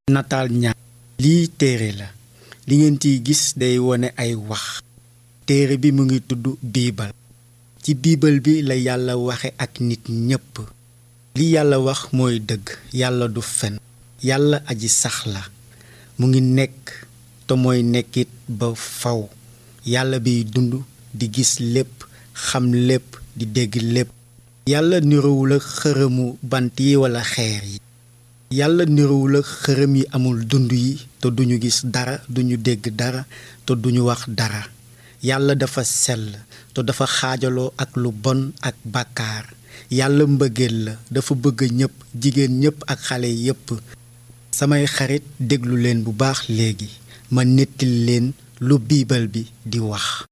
nataal ñaar lii téere la li ngeen ciy gis day wone ay wax téere bi mu ngi tudd biibal ci biibal bi la yàlla waxe ak nit ñépp li yàlla wax mooy dëgg yàlla du fen yàlla aji sax la mu ngi nekk te mooy nekkit ba faw yàlla biy dund di gis lépp xam lépp di dégg lépp yàlla niroowul ak xërëmu bant yi walla xeer yi yàlla niroowul ak xërëm yi amul dund yi te duñu gis dara duñu dégg dara te duñu wax dara yàlla dafa sell te dafa xaajaloo ak lu bon ak bàkkaar yàlla mbëggeel la dafa bëgg ñépp jigéen ñépp ak xale yépp samay xarit déglu leen bu baax léegi ma nettali leen lu biibal bi di wax